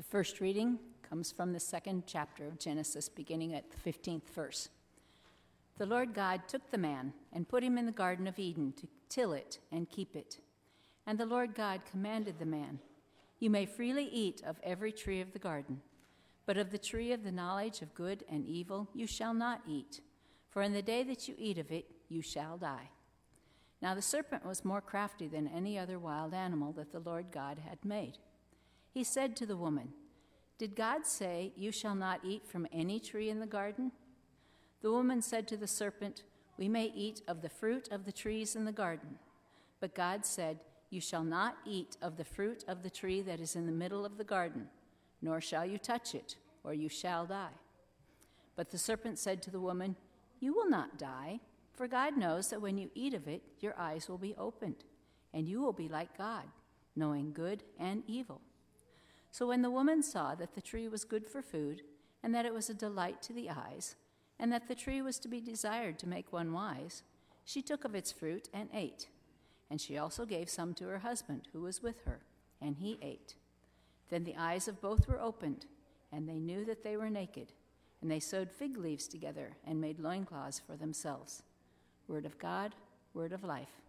The first reading comes from the second chapter of Genesis, beginning at the 15th verse. The Lord God took the man and put him in the Garden of Eden to till it and keep it. And the Lord God commanded the man, "You may freely eat of every tree of the garden, but of the tree of the knowledge of good and evil you shall not eat, for in the day that you eat of it you shall die." Now the serpent was more crafty than any other wild animal that the Lord God had made. He said to the woman, "Did God say, 'You shall not eat from any tree in the garden'?" The woman said to the serpent, "We may eat of the fruit of the trees in the garden." But God said, "You shall not eat of the fruit of the tree that is in the middle of the garden, nor shall you touch it, or you shall die." But the serpent said to the woman, "You will not die, for God knows that when you eat of it, your eyes will be opened, and you will be like God, knowing good and evil." So when the woman saw that the tree was good for food, and that it was a delight to the eyes, and that the tree was to be desired to make one wise, she took of its fruit and ate. And she also gave some to her husband, who was with her, and he ate. Then the eyes of both were opened, and they knew that they were naked, and they sewed fig leaves together and made loincloths for themselves. Word of God, word of life.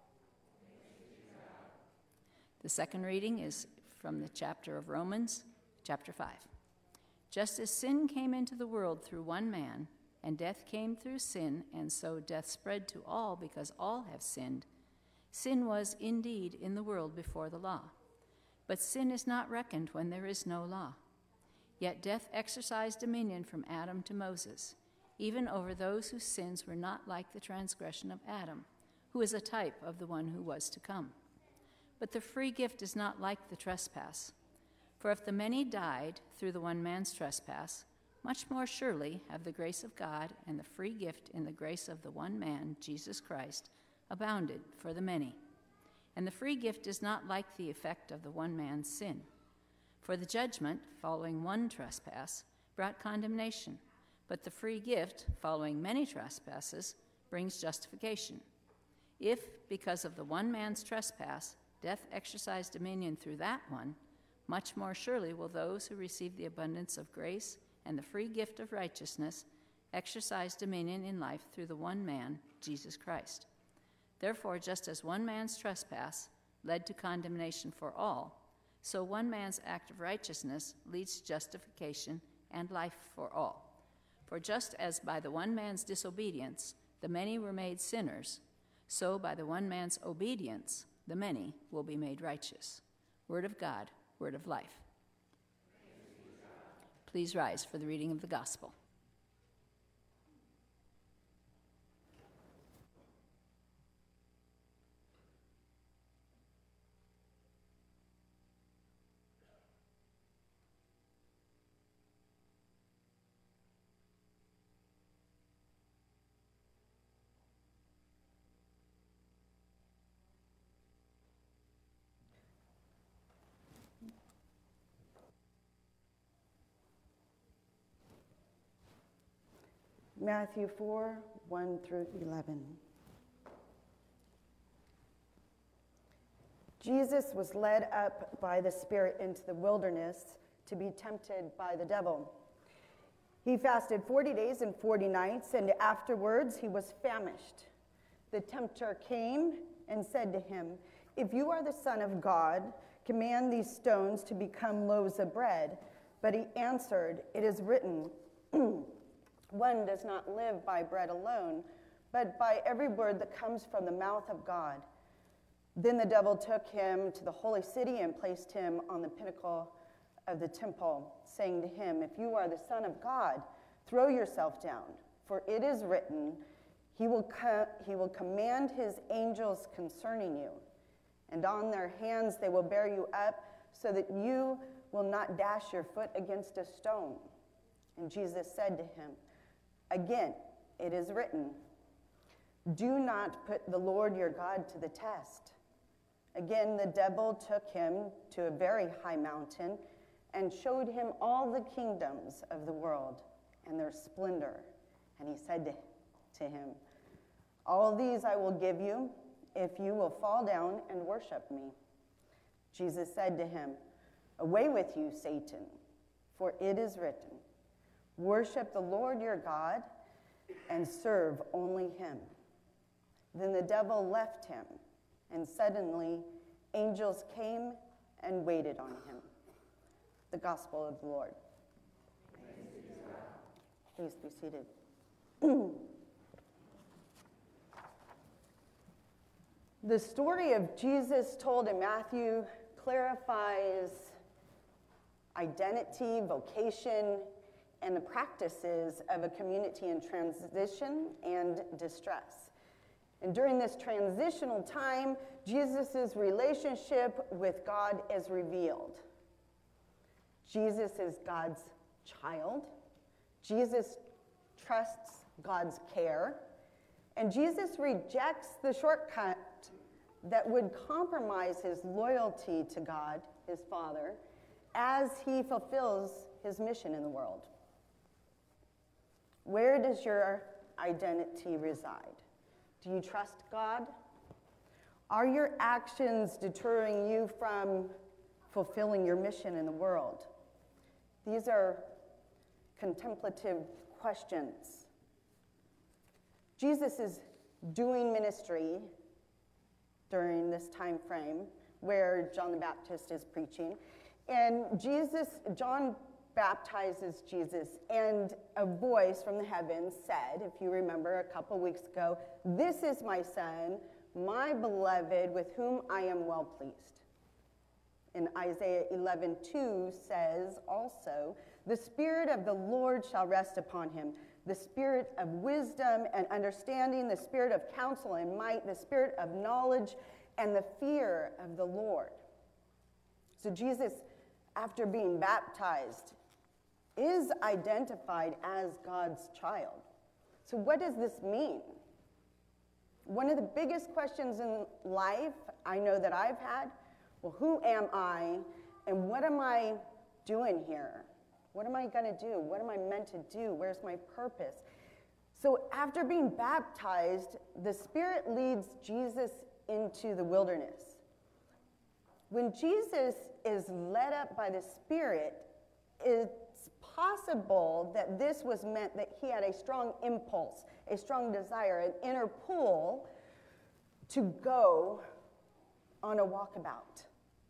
The second reading is from the chapter of Romans, chapter 5. Just as sin came into the world through one man, and death came through sin, and so death spread to all because all have sinned. Sin was indeed in the world before the law, but sin is not reckoned when there is no law. Yet death exercised dominion from Adam to Moses, even over those whose sins were not like the transgression of Adam, who is a type of the one who was to come. But the free gift is not like the trespass. For if the many died through the one man's trespass, much more surely have the grace of God and the free gift in the grace of the one man, Jesus Christ, abounded for the many. And the free gift is not like the effect of the one man's sin. For the judgment, following one trespass, brought condemnation, but the free gift, following many trespasses, brings justification. If, because of the one man's trespass, death exercised dominion through that one, much more surely will those who receive the abundance of grace and the free gift of righteousness exercise dominion in life through the one man, Jesus Christ. Therefore, just as one man's trespass led to condemnation for all, so one man's act of righteousness leads to justification and life for all. For just as by the one man's disobedience the many were made sinners, so by the one man's obedience the many will be made righteous. Word of God, word of life. Please rise for the reading of the gospel. Matthew 4, 1 through 11. Jesus was led up by the Spirit into the wilderness to be tempted by the devil. He fasted 40 days and 40 nights, and afterwards he was famished. The tempter came and said to him, "If you are the Son of God, command these stones to become loaves of bread." But he answered, "It is written, one does not live by bread alone, but by every word that comes from the mouth of God." Then the devil took him to the holy city and placed him on the pinnacle of the temple, saying to him, "If you are the Son of God, throw yourself down, for it is written, he will command his angels concerning you, and on their hands they will bear you up, so that you will not dash your foot against a stone." And Jesus said to him, "Again, it is written, do not put the Lord your God to the test." Again, the devil took him to a very high mountain and showed him all the kingdoms of the world and their splendor. And he said to him, "All these I will give you if you will fall down and worship me." Jesus said to him, Away with you, Satan, for it is written, worship the Lord your God and serve only him. Then the devil left him, and suddenly angels came and waited on him. The gospel of the Lord. Please be seated. The story of Jesus told in Matthew clarifies identity, vocation, and the practices of a community in transition and distress. And during this transitional time, Jesus' relationship with God is revealed. Jesus is God's child. Jesus trusts God's care. And Jesus rejects the shortcut that would compromise his loyalty to God, his Father, as he fulfills his mission in the world. Where does your identity reside? Do you trust God? Are your actions deterring you from fulfilling your mission in the world? These are contemplative questions. Jesus is doing ministry during this time frame where John the Baptist is preaching. And John baptizes Jesus, and a voice from the heavens said, if you remember a couple weeks ago, "This is my son, my beloved, with whom I am well pleased." And Isaiah 11:2 says also, "The Spirit of the Lord shall rest upon him, the Spirit of wisdom and understanding, the Spirit of counsel and might, the Spirit of knowledge and the fear of the Lord." So Jesus, after being baptized, is identified as God's child. So what does this mean? One of the biggest questions in life I know that I've had, well, who am I and what am I doing here? What am I going to do? What am I meant to do? Where's my purpose? So after being baptized, the Spirit leads Jesus into the wilderness. When Jesus is led up by the Spirit, it's possible that this was meant that he had a strong impulse, a strong desire, an inner pull to go on a walkabout,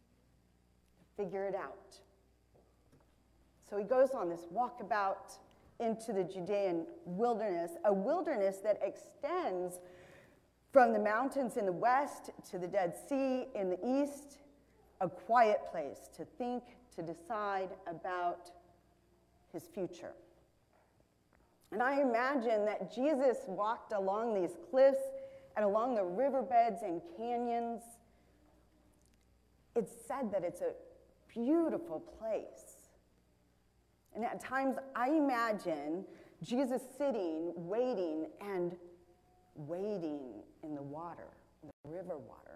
figure it out. So he goes on this walkabout into the Judean wilderness, a wilderness that extends from the mountains in the west to the Dead Sea in the east, a quiet place to think, to decide about his future. And I imagine that Jesus walked along these cliffs and along the riverbeds and canyons. It's said that it's a beautiful place. And at times I imagine Jesus sitting, waiting in the water, the river water.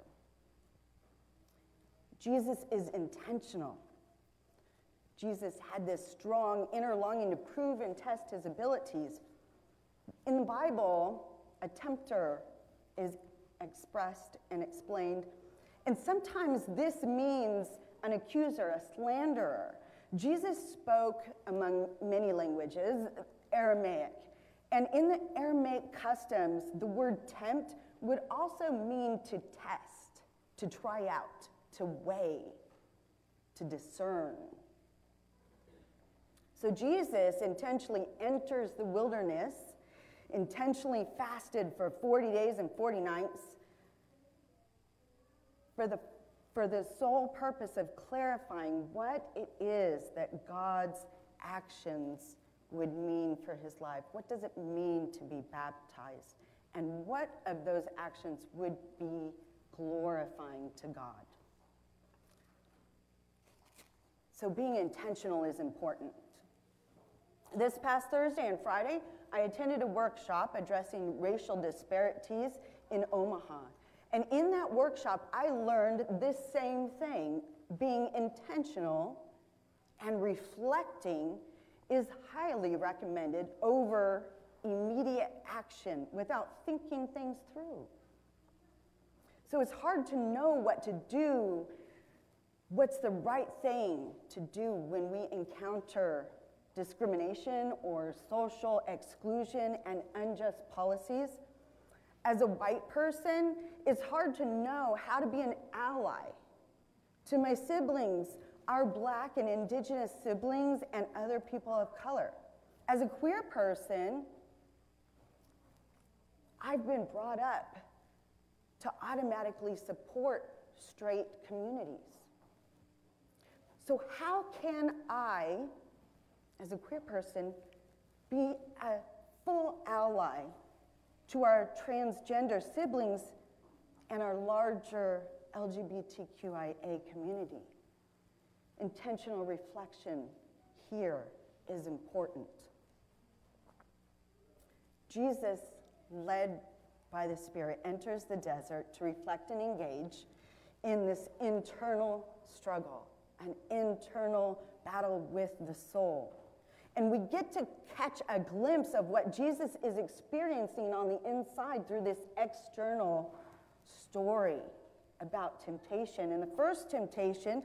Jesus is intentional. Jesus had this strong inner longing to prove and test his abilities. In the Bible, a tempter is expressed and explained, and sometimes this means an accuser, a slanderer. Jesus spoke among many languages, Aramaic, and in the Aramaic customs, the word tempt would also mean to test, to try out, to weigh, to discern. So Jesus intentionally enters the wilderness, intentionally fasted for 40 days and 40 nights for the sole purpose of clarifying what it is that God's actions would mean for his life. What does it mean to be baptized? And what of those actions would be glorifying to God? So being intentional is important. This past Thursday and Friday, I attended a workshop addressing racial disparities in Omaha. And in that workshop, I learned this same thing. Being intentional and reflecting is highly recommended over immediate action without thinking things through. So it's hard to know what to do what's the right thing to do when we encounter discrimination or social exclusion and unjust policies. As a white person, it's hard to know how to be an ally to my siblings, our Black and Indigenous siblings, and other people of color. As a queer person, I've been brought up to automatically support straight communities. So how can I, as a queer person, be a full ally to our transgender siblings and our larger LGBTQIA community? Intentional reflection here is important. Jesus, led by the Spirit, enters the desert to reflect and engage in this internal struggle, an internal battle with the soul. And we get to catch a glimpse of what Jesus is experiencing on the inside through this external story about temptation. And the first temptation,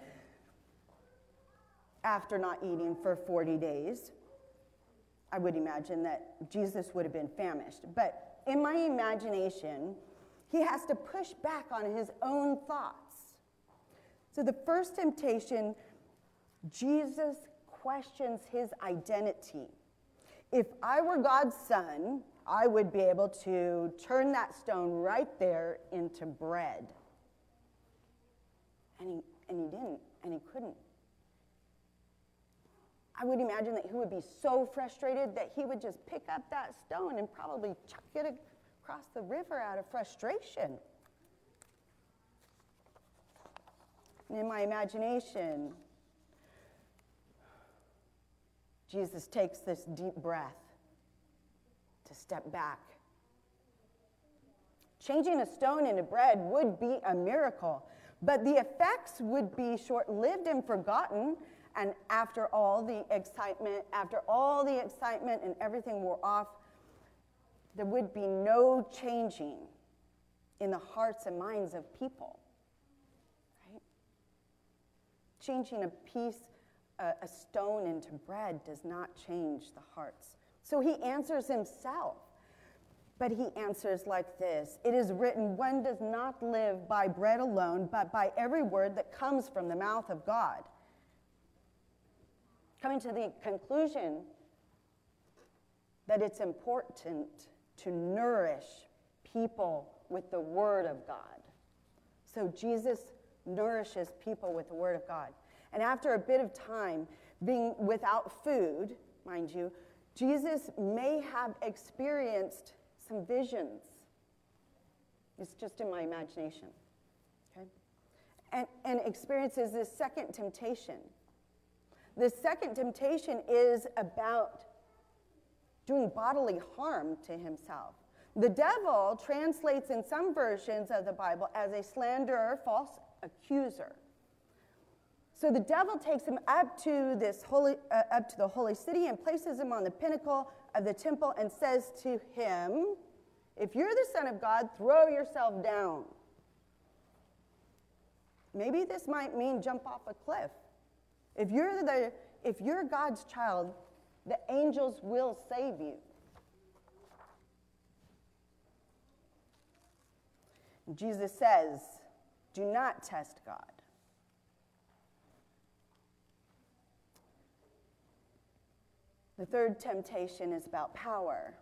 after not eating for 40 days, I would imagine that Jesus would have been famished. But in my imagination, he has to push back on his own thoughts. So the first temptation, Jesus questions his identity. If I were God's son, I would be able to turn that stone right there into bread. And he didn't, and he couldn't. I would imagine that he would be so frustrated that he would just pick up that stone and probably chuck it across the river out of frustration. And in my imagination, Jesus takes this deep breath to step back. Changing a stone into bread would be a miracle, but the effects would be short-lived and forgotten. And after all the excitement and everything wore off, there would be no changing in the hearts and minds of people. Right? Changing a stone into bread does not change the hearts. So he answers himself, but he answers like this: "It is written, one does not live by bread alone, but by every word that comes from the mouth of God." Coming to the conclusion that it's important to nourish people with the Word of God. So Jesus nourishes people with the Word of God. And after a bit of time being without food, mind you, Jesus may have experienced some visions. It's just in my imagination. Okay? And experiences this second temptation. The second temptation is about doing bodily harm to himself. The devil translates in some versions of the Bible as a slanderer, false accuser. So the devil takes him up to the holy city and places him on the pinnacle of the temple and says to him, "If you're the Son of God, throw yourself down." Maybe this might mean jump off a cliff. If you're God's child, the angels will save you. Jesus says, do not test God. The third temptation is about power.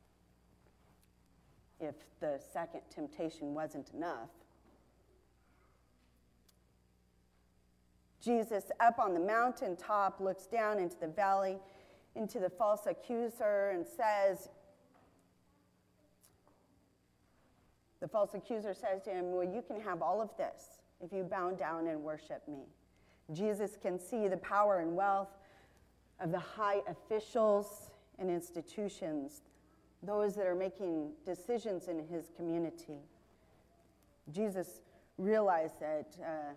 If the second temptation wasn't enough, Jesus, up on the mountaintop, looks down into the valley, into the false accuser, and says, the false accuser says to him, "Well, you can have all of this if you bow down and worship me." Jesus can see the power and wealth of the high officials and institutions, those that are making decisions in his community. Jesus realized that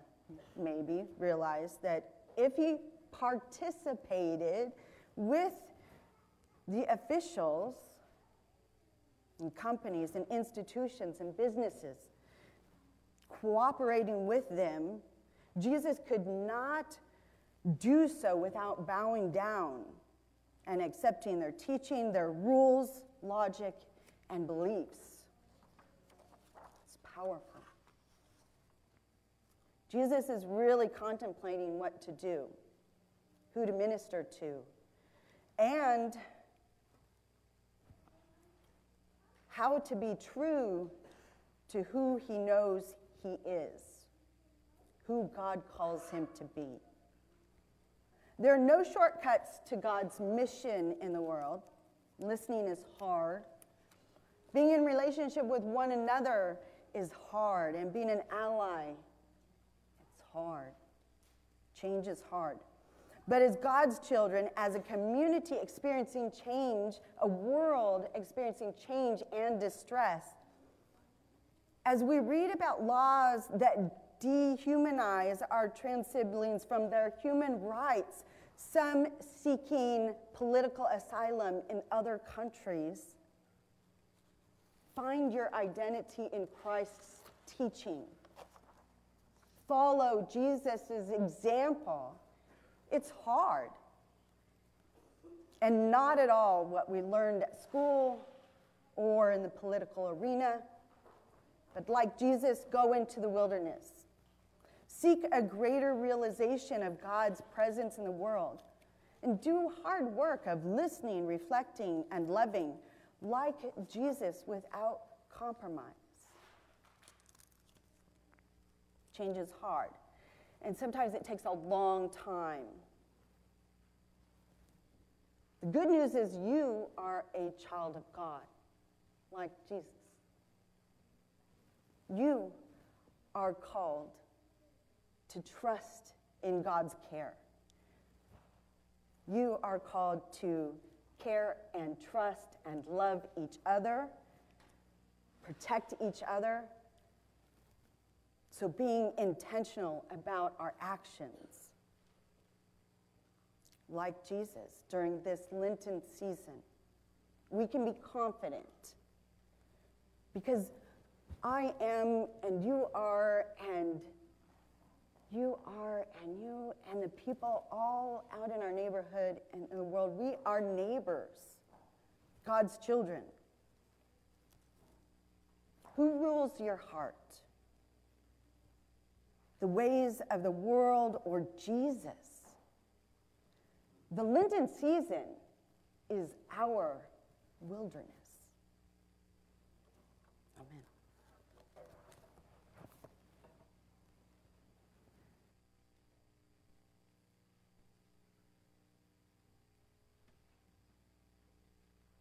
if he participated with the officials and companies and institutions and businesses, cooperating with them Jesus could not do so without bowing down and accepting their teaching, their rules, logic, and beliefs. It's powerful. Jesus is really contemplating what to do, who to minister to, and how to be true to who he knows he is, who God calls him to be. There are no shortcuts to God's mission in the world. Listening is hard. Being in relationship with one another is hard, and being an ally, it's hard. Change is hard. But as God's children, as a community experiencing change, a world experiencing change and distress, as we read about laws that dehumanize our trans siblings from their human rights, some seeking political asylum in other countries, find your identity in Christ's teaching. Follow Jesus' example. It's hard, and not at all what we learned at school or in the political arena, but like Jesus, go into the wilderness. Seek a greater realization of God's presence in the world, and do hard work of listening, reflecting, and loving like Jesus without compromise. Change is hard. And sometimes it takes a long time. The good news is you are a child of God, like Jesus. You are called to trust in God's care. You are called to care and trust and love each other, protect each other. So being intentional about our actions, like Jesus during this Lenten season, we can be confident because I am and you are and you are and you and the people all out in our neighborhood and in the world, we are neighbors, God's children. Who rules your heart? The ways of the world or Jesus? The Lenten season is our wilderness. Amen.